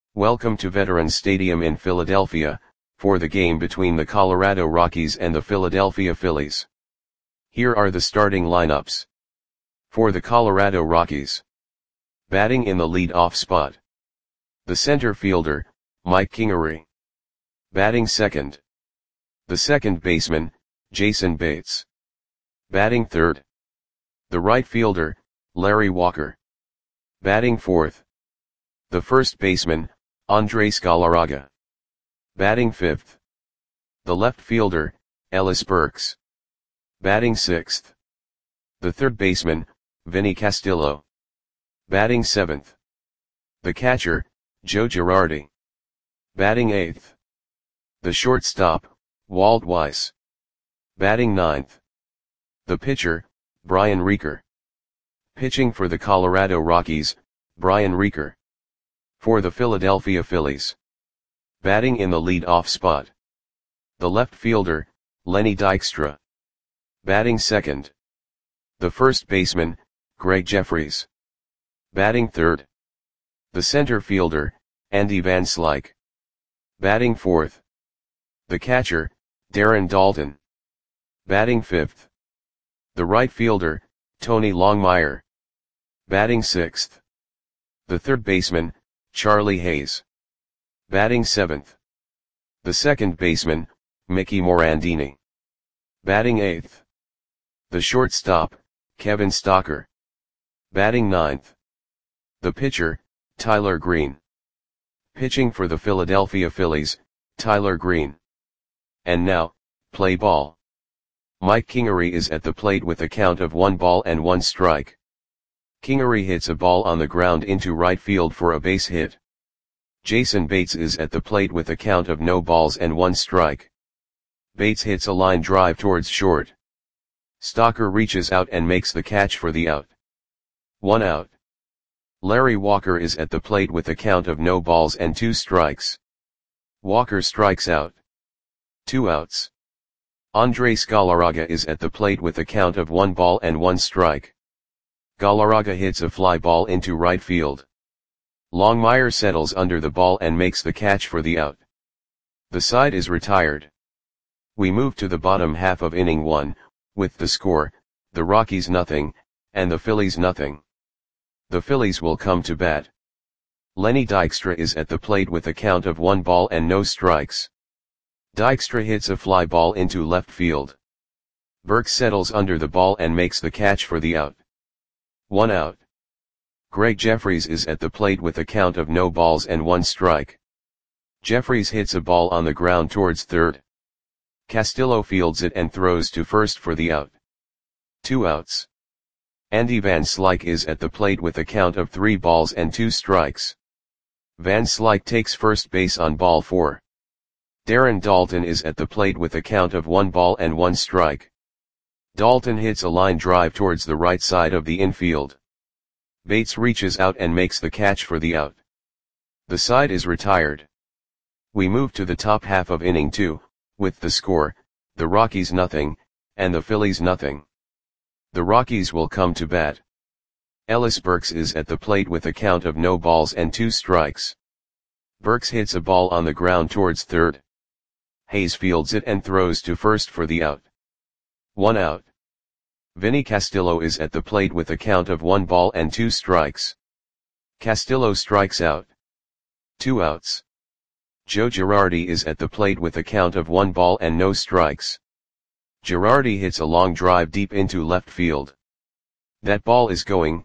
Welcome to Veterans Stadium in Philadelphia, for the game between the Colorado Rockies and the Philadelphia Phillies. Here are the starting lineups. For the Colorado Rockies. Batting in the lead-off spot. The center fielder, Mike Kingery. Batting second. The second baseman, Jason Bates. Batting third. The right fielder, Larry Walker. Batting fourth. The first baseman, Andres Galarraga. Batting fifth. The left fielder, Ellis Burks. Batting sixth. The third baseman, Vinny Castillo. Batting seventh. The catcher, Joe Girardi. Batting eighth. The shortstop, Walt Weiss. Batting ninth. The pitcher, Brian Reeker. Pitching for the Colorado Rockies, Brian Reeker. For the Philadelphia Phillies. Batting in the lead-off spot. The left fielder, Lenny Dykstra. Batting second. The first baseman, Greg Jeffries. Batting third. The center fielder, Andy Van Slyke. Batting fourth. The catcher, Darren Daulton. Batting fifth. The right fielder, Tony Longmire. Batting sixth. The third baseman, Charlie Hayes. Batting seventh. The second baseman, Mickey Morandini. Batting eighth. The shortstop, Kevin Stocker. Batting ninth. The pitcher, Tyler Green. Pitching for the Philadelphia Phillies, Tyler Green. And now, play ball. Mike Kingery is at the plate with a count of 1-1 Kingery hits a ball on the ground into right field for a base hit. Jason Bates is at the plate with a count of 0-1. Bates hits a line drive towards short. Stocker reaches out and makes the catch for the out. 1 out. Larry Walker is at the plate with a count of 0-2. Walker strikes out. 2 outs. Andres Galarraga is at the plate with a count of 1-1. Galarraga hits a fly ball into right field. Longmire settles under the ball and makes the catch for the out. The side is retired. We move to the bottom half of inning 1, with the score, the Rockies nothing, and the Phillies nothing. The Phillies will come to bat. Lenny Dykstra is at the plate with a count of 1-0. Dykstra hits a fly ball into left field. Burks settles under the ball and makes the catch for the out. 1 out. Greg Jeffries is at the plate with a count of 0-1. Jeffries hits a ball on the ground towards third. Castillo fields it and throws to first for the out. 2 outs. Andy Van Slyke is at the plate with a count of 3-2. Van Slyke takes first base on ball 4. Darren Daulton is at the plate with a count of 1-1. Daulton hits a line drive towards the right side of the infield. Bates reaches out and makes the catch for the out. The side is retired. We move to the top half of inning 2, with the score, the Rockies nothing, and the Phillies nothing. The Rockies will come to bat. Ellis Burks is at the plate with a count of 0-2. Burks hits a ball on the ground towards third. Hayes fields it and throws to first for the out. 1 out. Vinny Castillo is at the plate with a count of 1-2. Castillo strikes out. 2 outs. Joe Girardi is at the plate with a count of 1-0. Girardi hits a long drive deep into left field. That ball is gone.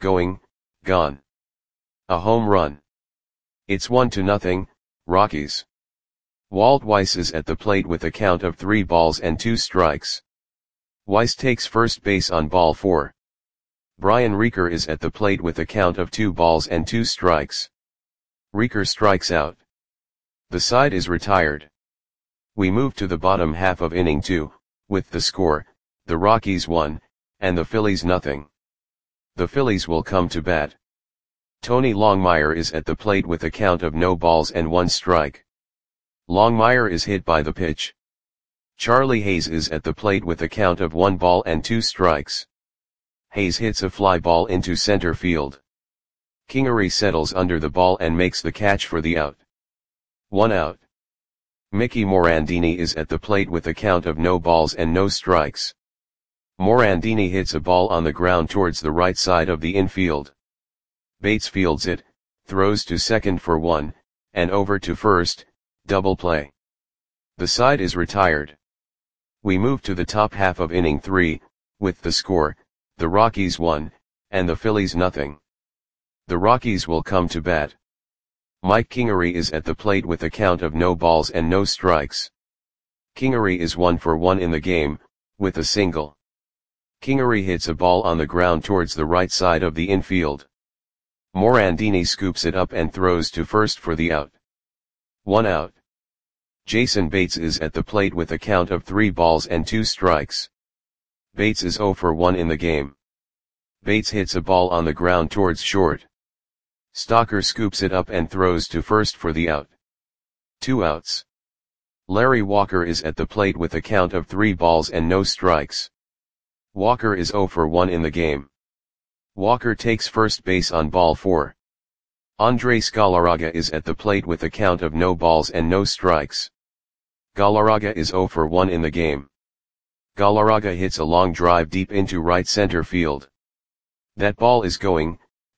A home run. It's 1-0, Rockies. Walt Weiss is at the plate with a count of 3-2. Weiss takes first base on ball 4. Brian Reeker is at the plate with a count of 2-2. Reeker strikes out. The side is retired. We move to the bottom half of inning 2, with the score, the Rockies 1, and the Phillies nothing. The Phillies will come to bat. Tony Longmire is at the plate with a count of 0-1. Longmire is hit by the pitch. Charlie Hayes is at the plate with a count of 1-2. Hayes hits a fly ball into center field. Kingery settles under the ball and makes the catch for the out. 1 out. Mickey Morandini is at the plate with a count of no balls and no strikes. Morandini hits a ball on the ground towards the right side of the infield. Bates fields it, throws to second for 1, and over to first, double play. The side is retired. We move to the top half of inning 3, with the score, the Rockies 1, and the Phillies nothing. The Rockies will come to bat. Mike Kingery is at the plate with a count of no balls and no strikes. Kingery is 1 for 1 in the game, with a single. Kingery hits a ball on the ground towards the right side of the infield. Morandini scoops it up and throws to first for the out. 1 out. Jason Bates is at the plate with a count of 3 balls and 2 strikes. Bates is 0 for 1 in the game. Bates hits a ball on the ground towards short. Stalker scoops it up and throws to first for the out. 2 outs. Larry Walker is at the plate with a count of 3 balls and no strikes. Walker is 0 for 1 in the game. Walker takes first base on ball 4. Andres Galarraga is at the plate with a count of no balls and no strikes. Galarraga is 0 for 1 in the game. Galarraga hits a long drive deep into right center field. That ball is going,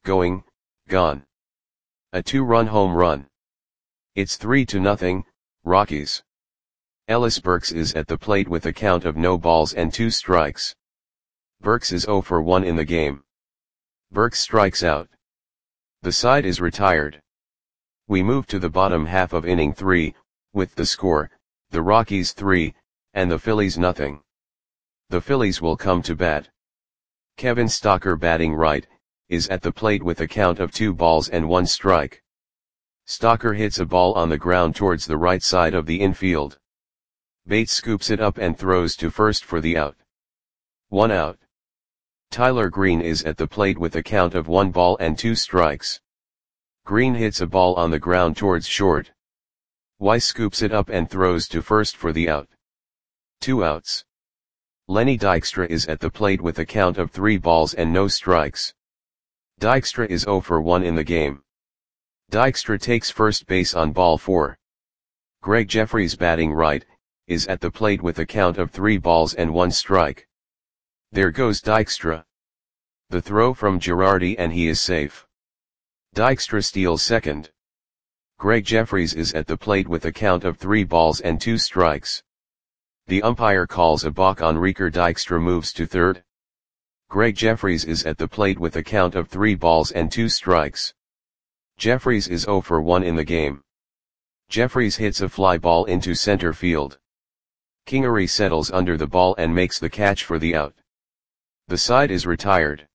gone. A 2-run home run. It's 3-0, Rockies. Ellis Burks is at the plate with a count of no balls and 2 strikes. Burks is 0 for 1 in the game. Burks strikes out. The side is retired. We move to the bottom half of inning 3, with the score, the Rockies 3, and the Phillies nothing. The Phillies will come to bat. Kevin Stalker, batting right, is at the plate with a count of 2 balls and 1 strike. Stalker hits a ball on the ground towards the right side of the infield. Bates scoops it up and throws to first for the out. 1 out. Tyler Green is at the plate with a count of 1 ball and 2 strikes. Green hits a ball on the ground towards short. Weiss scoops it up and throws to first for the out. 2 outs. Lenny Dykstra is at the plate with a count of 3 balls and no strikes. Dykstra is 0 for 1 in the game. Dykstra takes first base on ball 4. Greg Jeffries, batting right, is at the plate with a count of 3 balls and 1 strike. There goes Dykstra. The throw from Girardi and he is safe. Dykstra steals second. Greg Jeffries is at the plate with a count of 3 balls and 2 strikes. The umpire calls a balk on Ricker. Dykstra moves to third. Greg Jeffries is at the plate with a count of 3 balls and 2 strikes. Jeffries is 0 for 1 in the game. Jeffries hits a fly ball into center field. Kingery settles under the ball and makes the catch for the out. The side is retired.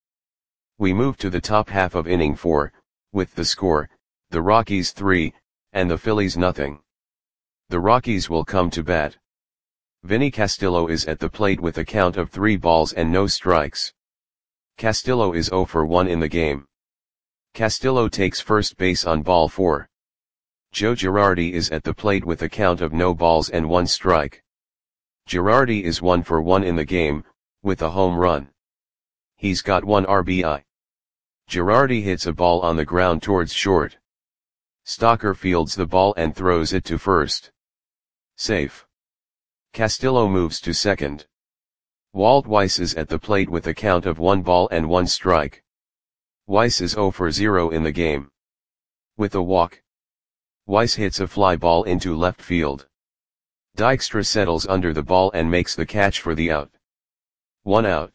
We move to the top half of inning 4, with the score, the Rockies 3, and the Phillies nothing. The Rockies will come to bat. Vinny Castillo is at the plate with a count of 3 balls and no strikes. Castillo is 0 for 1 in the game. Castillo takes first base on ball 4. Joe Girardi is at the plate with a count of no balls and 1 strike. Girardi is 1 for 1 in the game, with a home run. He's got 1 RBI. Girardi hits a ball on the ground towards short. Stalker fields the ball and throws it to first. Safe. Castillo moves to second. Walt Weiss is at the plate with a count of 1 ball and 1 strike. Weiss is 0 for 0 in the game. With a walk. Weiss hits a fly ball into left field. Dykstra settles under the ball and makes the catch for the out. 1 out.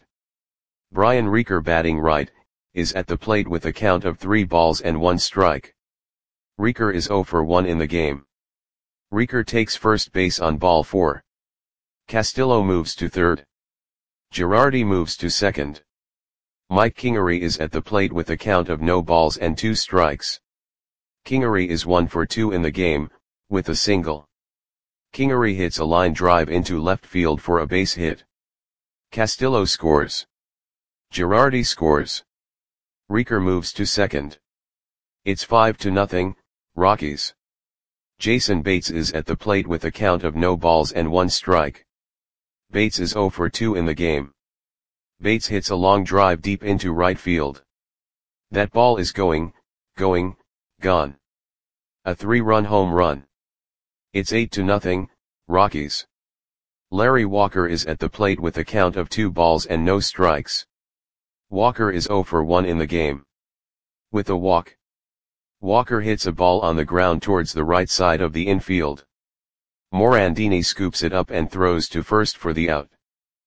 Brian Ricker, batting right, is at the plate with a count of 3 balls and 1 strike. Ricker is 0 for 1 in the game. Ricker takes first base on ball 4. Castillo moves to third. Girardi moves to second. Mike Kingery is at the plate with a count of no balls and 2 strikes. Kingery is 1 for 2 in the game, with a single. Kingery hits a line drive into left field for a base hit. Castillo scores. Girardi scores. Ricker moves to second. It's 5-0, Rockies. Jason Bates is at the plate with a count of no balls and 1 strike. Bates is 0 for 2 in the game. Bates hits a long drive deep into right field. That ball is going, going, gone. A 3-run home run. It's 8-0, Rockies. Larry Walker is at the plate with a count of 2 balls and no strikes. Walker is 0 for 1 in the game. With a walk, Walker hits a ball on the ground towards the right side of the infield. Morandini scoops it up and throws to first for the out.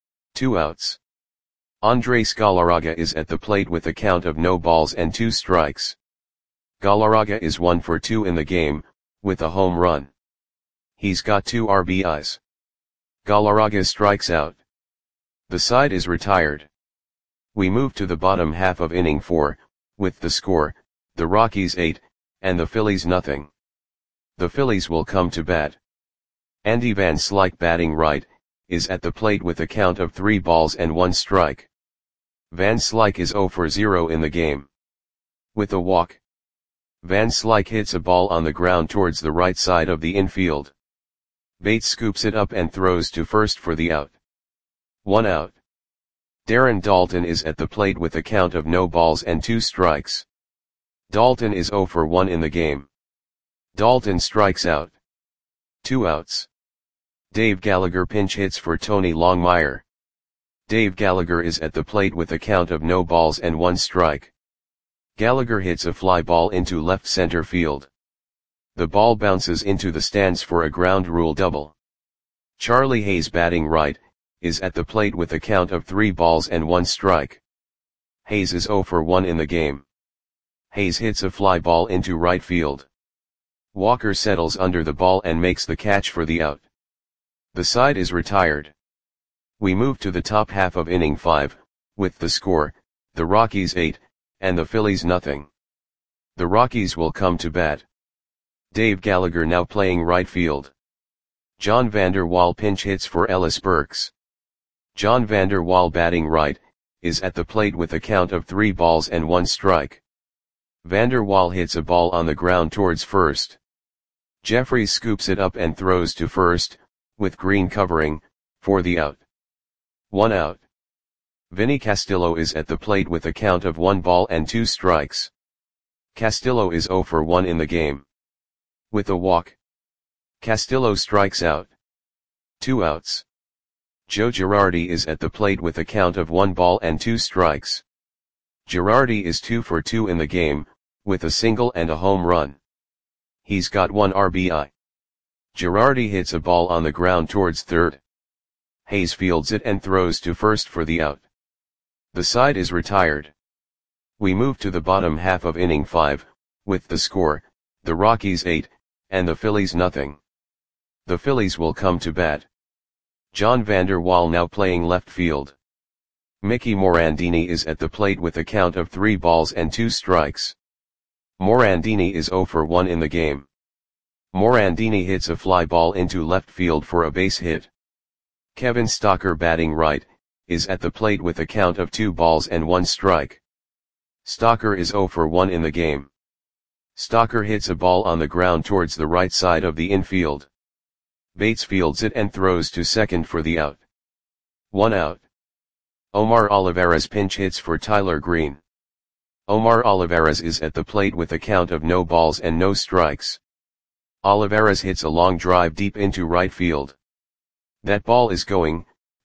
2 outs. Andres Galarraga is at the plate with a count of no balls and 2 strikes. Galarraga is 1 for 2 in the game, with a home run. He's got 2 RBIs. Galarraga strikes out. The side is retired. We move to the bottom half of inning 4, with the score, the Rockies 8, and the Phillies nothing. The Phillies will come to bat. Andy Van Slyke, batting right, is at the plate with a count of 3 balls and 1 strike. Van Slyke is 0 for 0 in the game. With a walk, Van Slyke hits a ball on the ground towards the right side of the infield. Bates scoops it up and throws to first for the out. 1 out. Darren Daulton is at the plate with a count of no balls and 2 strikes. Daulton is 0 for 1 in the game. Daulton strikes out. 2 outs. Dave Gallagher pinch hits for Tony Longmire. Dave Gallagher is at the plate with a count of no balls and 1 strike. Gallagher hits a fly ball into left center field. The ball bounces into the stands for a ground rule double. Charlie Hayes, batting right, is at the plate with a count of 3 balls and 1 strike. Hayes is 0 for 1 in the game. Hayes hits a fly ball into right field. Walker settles under the ball and makes the catch for the out. The side is retired. We move to the top half of inning 5, with the score, the Rockies 8, and the Phillies nothing. The Rockies will come to bat. Dave Gallagher now playing right field. John Vander Wal pinch hits for Ellis Burks. John Vander Wal, batting right, is at the plate with a count of 3 balls and 1 strike. Vander Wal hits a ball on the ground towards first. Jeffries scoops it up and throws to first, with Green covering, for the out. 1 out. Vinny Castillo is at the plate with a count of 1 ball and 2 strikes. Castillo is 0 for 1 in the game. With a walk, Castillo strikes out. 2 outs. Joe Girardi is at the plate with a count of 1 ball and 2 strikes. Girardi is 2 for 2 in the game, with a single and a home run. He's got 1 RBI. Girardi hits a ball on the ground towards third. Hayes fields it and throws to first for the out. The side is retired. We move to the bottom half of inning 5, with the score, the Rockies 8, and the Phillies nothing. The Phillies will come to bat. John Vander Wal now playing left field. Mickey Morandini is at the plate with a count of 3 balls and 2 strikes. Morandini is 0 for 1 in the game. Morandini hits a fly ball into left field for a base hit. Kevin Stocker, batting right, is at the plate with a count of 2 balls and 1 strike. Stocker is 0 for 1 in the game. Stocker hits a ball on the ground towards the right side of the infield. Bates fields it and throws to second for the out. 1 out. Omar Olivares pinch hits for Tyler Green. Omar Olivares is at the plate with a count of no balls and no strikes. Olivares hits a long drive deep into right field. That ball is going,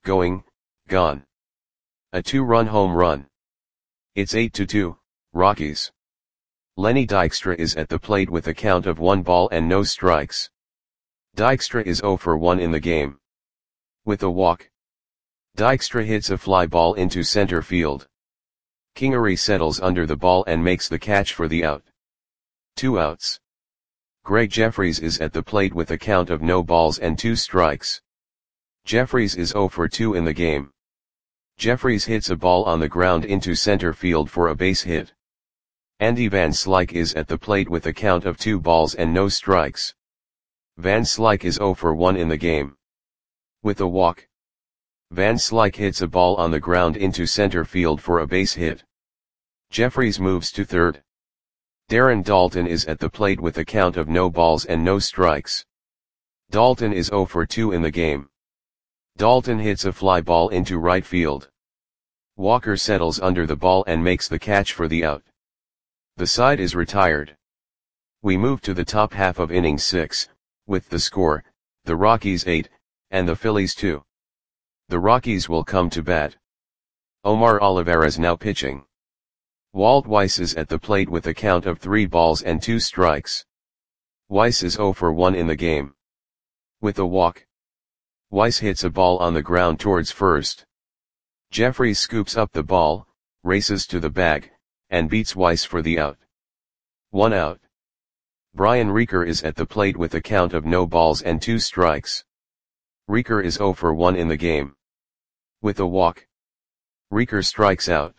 gone. A 2-run home run. It's 8-2, Rockies. Lenny Dykstra is at the plate with a count of 1 ball and no strikes. Dykstra is 0 for 1 in the game. With a walk, Dykstra hits a fly ball into center field. Kingery settles under the ball and makes the catch for the out. 2 outs. Greg Jeffries is at the plate with a count of no balls and 2 strikes. Jeffries is 0 for 2 in the game. Jeffries hits a ball on the ground into center field for a base hit. Andy Van Slyke is at the plate with a count of 2 balls and no strikes. Van Slyke is 0 for 1 in the game. With a walk, Van Slyke hits a ball on the ground into center field for a base hit. Jeffries moves to third. Darren Daulton is at the plate with a count of no balls and no strikes. Daulton is 0 for 2 in the game. Daulton hits a fly ball into right field. Walker settles under the ball and makes the catch for the out. The side is retired. We move to the top half of inning 6, with the score, the Rockies 8, and the Phillies 2. The Rockies will come to bat. Omar Olivares now pitching. Walt Weiss is at the plate with a count of 3 balls and 2 strikes. Weiss is 0 for 1 in the game. With a walk. Weiss hits a ball on the ground towards first. Jeffries scoops up the ball, races to the bag, and beats Weiss for the out. 1 out. Brian Reeker is at the plate with a count of no balls and 2 strikes. Reeker is 0 for 1 in the game. With a walk. Reeker strikes out.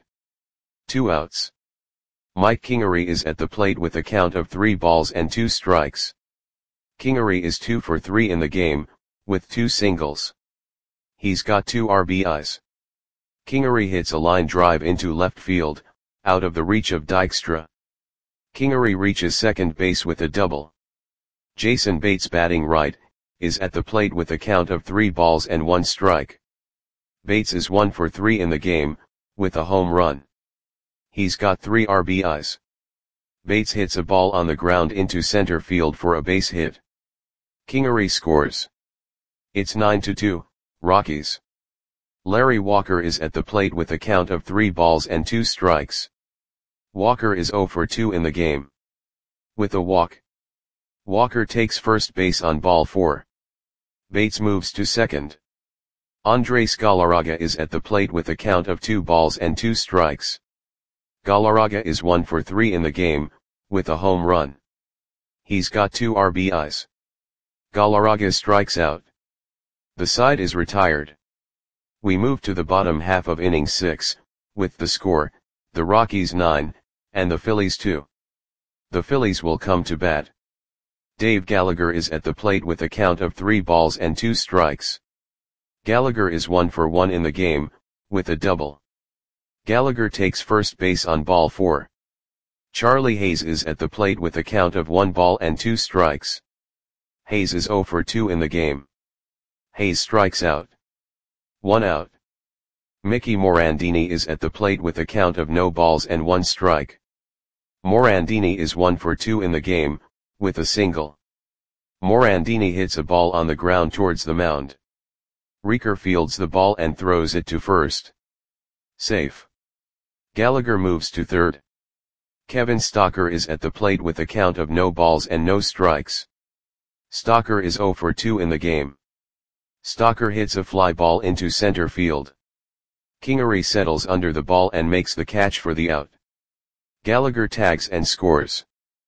2 outs. Mike Kingery is at the plate with a count of 3 balls and 2 strikes. Kingery is 2 for 3 in the game, with 2 singles. He's got 2 RBIs. Kingery hits a line drive into left field, out of the reach of Dykstra. Kingery reaches second base with a double. Jason Bates, batting right, is at the plate with a count of 3 balls and 1 strike. Bates is 1 for 3 in the game, with a home run. He's got 3 RBIs. Bates hits a ball on the ground into center field for a base hit. Kingery scores. It's 9-2, Rockies. Larry Walker is at the plate with a count of 3 balls and 2 strikes. Walker is 0 for 2 in the game. With a walk. Walker takes first base on ball 4. Bates moves to second. Andres Galarraga is at the plate with a count of 2 balls and 2 strikes. Galarraga is 1 for 3 in the game, with a home run. He's got 2 RBIs. Galarraga strikes out. The side is retired. We move to the bottom half of inning 6, with the score, the Rockies 9, and the Phillies 2. The Phillies will come to bat. Dave Gallagher is at the plate with a count of 3 balls and 2 strikes. Gallagher is 1 for 1 in the game, with a double. Gallagher takes first base on ball 4. Charlie Hayes is at the plate with a count of 1 ball and 2 strikes. Hayes is 0 for 2 in the game. Hayes strikes out. 1 out. Mickey Morandini is at the plate with a count of no balls and 1 strike. Morandini is 1 for 2 in the game, with a single. Morandini hits a ball on the ground towards the mound. Reeker fields the ball and throws it to first. Safe. Gallagher moves to third. Kevin Stocker is at the plate with a count of no balls and no strikes. Stocker is 0 for 2 in the game. Stocker hits a fly ball into center field. Kingery settles under the ball and makes the catch for the out. Gallagher tags and scores.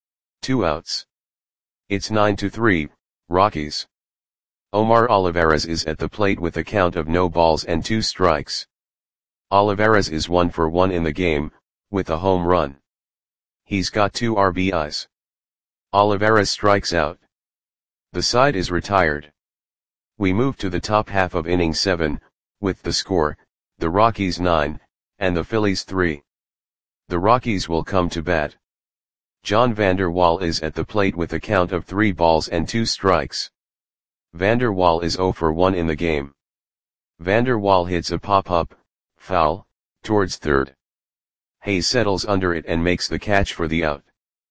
2 outs. It's 9-3, Rockies. Omar Olivares is at the plate with a count of no balls and 2 strikes. Olivares is 1 for 1 in the game, with a home run. He's got 2 RBIs. Olivares strikes out. The side is retired. We move to the top half of inning 7, with the score, the Rockies 9, and the Phillies 3. The Rockies will come to bat. John Vander Wal is at the plate with a count of 3 balls and 2 strikes. Vander Wal is 0 for 1 in the game. Vander Wal hits a pop-up, foul, towards third. Hayes settles under it and makes the catch for the out.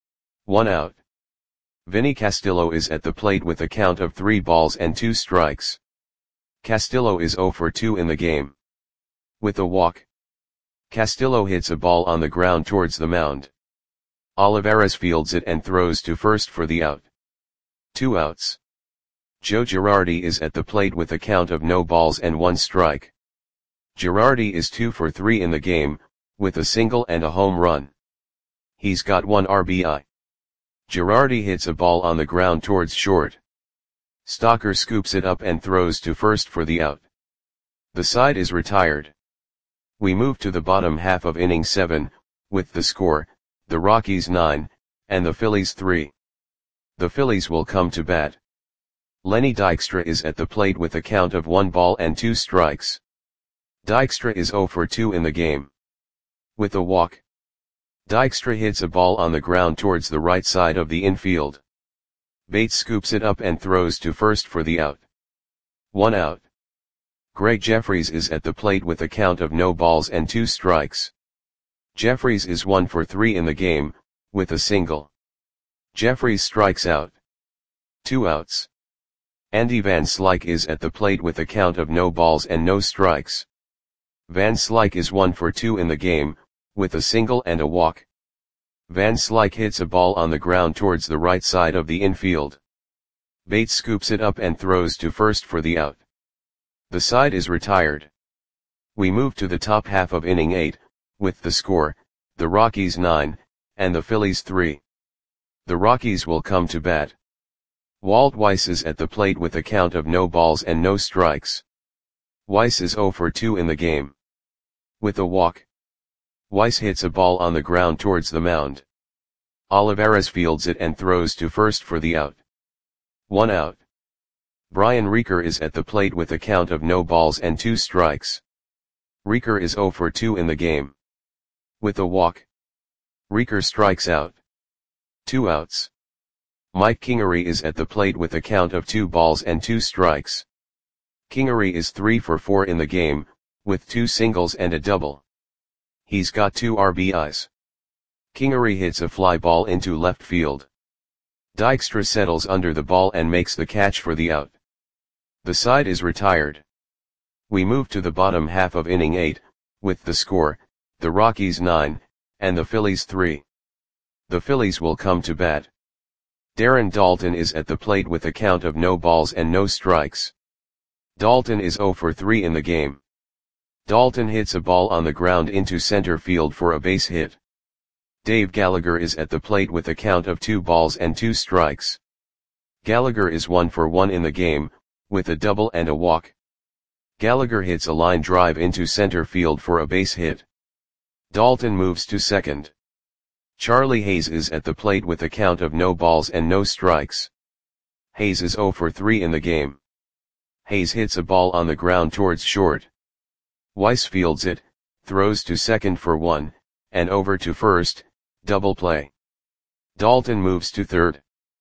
1 out. Vinny Castillo is at the plate with a count of 3 balls and 2 strikes. Castillo is 0 for 2 in the game. With a walk. Castillo hits a ball on the ground towards the mound. Olivares fields it and throws to first for the out. 2 outs. Joe Girardi is at the plate with a count of no balls and 1 strike. Girardi is 2 for 3 in the game, with a single and a home run. He's got 1 RBI. Girardi hits a ball on the ground towards short. Stocker scoops it up and throws to first for the out. The side is retired. We move to the bottom half of inning 7, with the score, the Rockies 9, and the Phillies 3. The Phillies will come to bat. Lenny Dykstra is at the plate with a count of 1 ball and 2 strikes. Dykstra is 0 for 2 in the game. With a walk. Dykstra hits a ball on the ground towards the right side of the infield. Bates scoops it up and throws to first for the out. 1 out. Greg Jeffries is at the plate with a count of no balls and 2 strikes. Jeffries is 1 for 3 in the game, with a single. Jeffries strikes out. 2 outs. Andy Van Slyke is at the plate with a count of no balls and no strikes. Van Slyke is 1 for 2 in the game, with a single and a walk. Van Slyke hits a ball on the ground towards the right side of the infield. Bates scoops it up and throws to first for the out. The side is retired. We move to the top half of inning 8, with the score, the Rockies 9, and the Phillies 3. The Rockies will come to bat. Walt Weiss is at the plate with a count of no balls and no strikes. Weiss is 0 for 2 in the game. With a walk. Weiss hits a ball on the ground towards the mound. Olivares fields it and throws to first for the out. 1 out. Brian Reeker is at the plate with a count of no balls and 2 strikes. Reeker is 0 for 2 in the game. With a walk. Reeker strikes out. 2 outs. Mike Kingery is at the plate with a count of 2 balls and 2 strikes. Kingery is 3 for 4 in the game, with 2 singles and a double. He's got 2 RBIs. Kingery hits a fly ball into left field. Dykstra settles under the ball and makes the catch for the out. The side is retired. We move to the bottom half of inning 8, with the score, the Rockies 9, and the Phillies 3. The Phillies will come to bat. Darren Daulton is at the plate with a count of no balls and no strikes. Daulton is 0 for 3 in the game. Daulton hits a ball on the ground into center field for a base hit. Dave Gallagher is at the plate with a count of 2 balls and 2 strikes. Gallagher is 1 for 1 in the game, with a double and a walk. Gallagher hits a line drive into center field for a base hit. Daulton moves to second. Charlie Hayes is at the plate with a count of no balls and no strikes. Hayes is 0 for 3 in the game. Hayes hits a ball on the ground towards short. Weiss fields it, throws to second for 1, and over to first, double play. Daulton moves to third.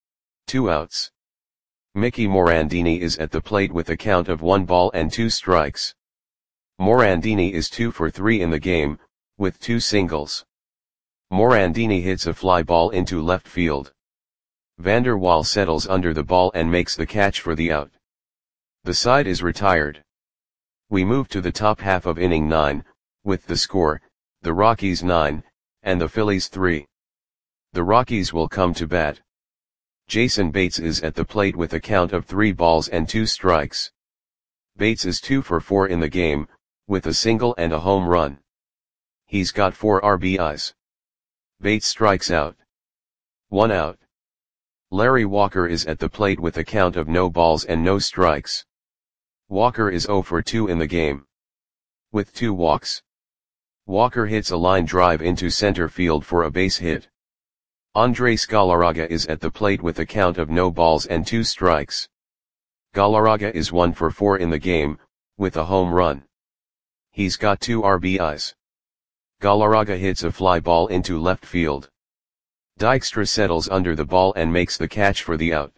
2 outs. Mickey Morandini is at the plate with a count of 1 ball and 2 strikes. Morandini is 2 for 3 in the game, with 2 singles. Morandini hits a fly ball into left field. Vander Waal settles under the ball and makes the catch for the out. The side is retired. We move to the top half of inning 9, with the score, the Rockies 9, and the Phillies 3. The Rockies will come to bat. Jason Bates is at the plate with a count of 3 balls and 2 strikes. Bates is 2 for 4 in the game, with a single and a home run. He's got 4 RBIs. Bates strikes out. 1 out. Larry Walker is at the plate with a count of no balls and no strikes. Walker is 0 for 2 in the game. With 2 walks. Walker hits a line drive into center field for a base hit. Andres Galarraga is at the plate with a count of no balls and 2 strikes. Galarraga is 1 for 4 in the game, with a home run. He's got 2 RBIs. Galarraga hits a fly ball into left field. Dykstra settles under the ball and makes the catch for the out.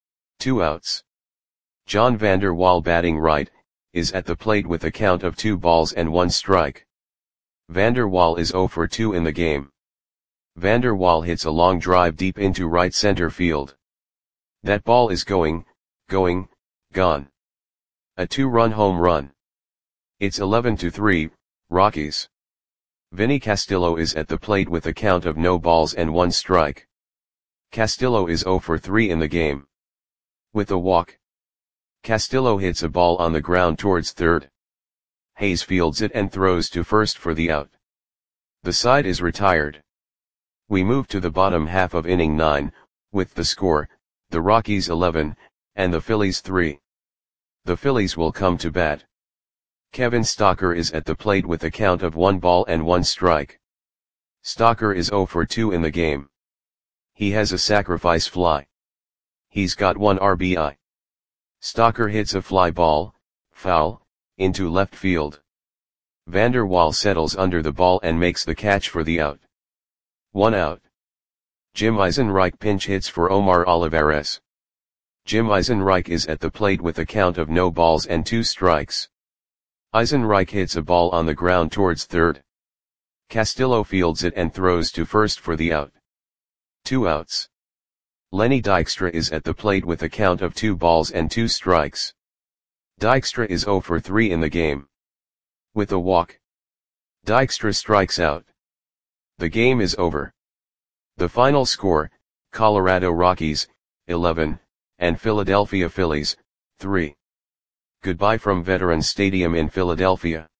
2 outs. John Vander Waal batting right, is at the plate with a count of 2 balls and 1 strike. Vander Waal is 0 for 2 in the game. Vander Waal hits a long drive deep into right center field. That ball is gone. A 2-run home run. It's 11-3, Rockies. Vinny Castillo is at the plate with a count of no balls and 1 strike. Castillo is 0 for 3 in the game. With a walk. Castillo hits a ball on the ground towards third. Hayes fields it and throws to first for the out. The side is retired. We move to the bottom half of inning 9, with the score, the Rockies 11, and the Phillies 3. The Phillies will come to bat. Kevin Stocker is at the plate with a count of 1 ball and 1 strike. Stocker is 0 for 2 in the game. He has a sacrifice fly. He's got 1 RBI. Stocker hits a fly ball, foul, into left field. Vander Waal settles under the ball and makes the catch for the out. 1 out. Jim Eisenreich pinch hits for Omar Olivares. Jim Eisenreich is at the plate with a count of no balls and 2 strikes. Eisenreich hits a ball on the ground towards third. Castillo fields it and throws to first for the out. 2 outs. Lenny Dykstra is at the plate with a count of 2 balls and 2 strikes. Dykstra is 0 for 3 in the game. With a walk, Dykstra strikes out. The game is over. The final score, Colorado Rockies, 11, and Philadelphia Phillies, 3. Goodbye from Veterans Stadium in Philadelphia.